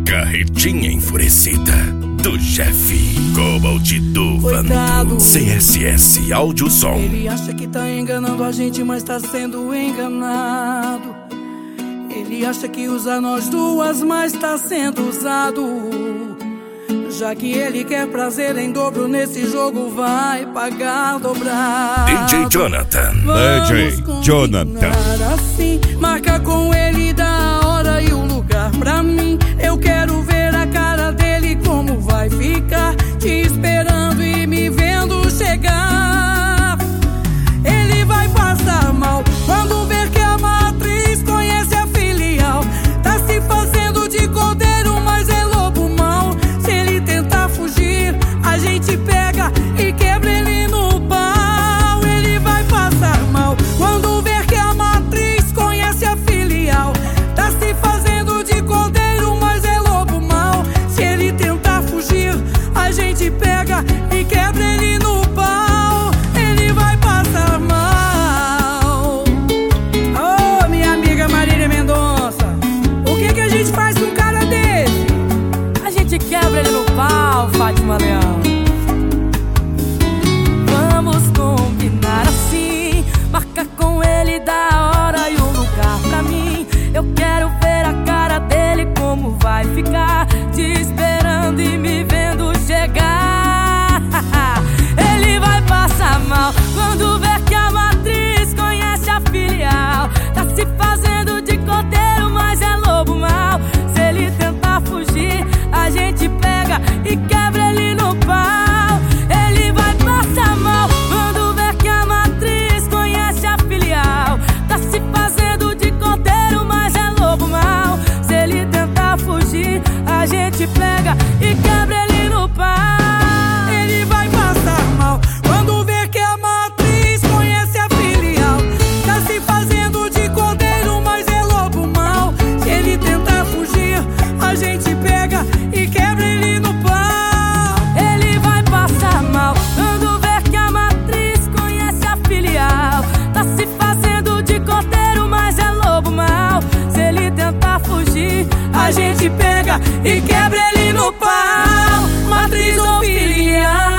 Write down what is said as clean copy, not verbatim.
Carretinha enfurecida do Jeff Cobalt do Vando. CSS Áudio Som. Ele acha que tá enganando a gente, mas tá sendo enganado. Ele acha que usa nós duas, mas tá sendo usado. Já que ele quer prazer em dobro nesse jogo, vai pagar dobrado. DJ Jonathan. DJ Jonathan. Assim, marca com ele da hora e o lugar pra mim. Eu quero ver a cara dele como vai ficar, te esperando e me vendo chegar. Ele vai passar mal quando ver que a matriz conhece a filial. Tá se fazendo de cordeiro, mas é lobo mau. Se ele tentar fugir, a gente pega e quebra ele no pau. Ele vai passar mal quando ver que a matriz conhece a filial. Tá se fazendo de cordeiro, mas é lobo mau. Se ele tentar fugir, a gente pega e quebra ele no pau. Ele vai passar mal. Ô, minha amiga Marília Mendonça, o que a gente faz com um cara desse? A gente quebra ele no pau, Fátima Leão. Vamos combinar assim, marca com ele da hora e o lugar pra mim. Eu quero ver a cara dele como vai ficar, te esperando e me vendo chegar. Ele vai passar mal quando ver que a matriz conhece a filial. Tá se fazendo de cordeiro, mas é lobo mau. Se ele tentar fugir, a gente pega e quebra ele no pau. Ele vai passar mal quando ver que a matriz conhece a filial. Tá se fazendo de cordeiro, mas é lobo mau. Se ele tentar fugir, a gente pega e quebra ele no pau. Ele vai passar mal quando ver que a matriz conhece a filial. Tá se fazendo de cordeiro, mas é lobo mau. Se ele tentar fugir, a gente pega e quebra ele no pau. Ele vai passar mal quando ver que a matriz conhece a filial. Tá se fazendo de cordeiro, mas é lobo mau. Se ele tentar fugir, A gente pega e quebra ele no pau. Matriz ou filial.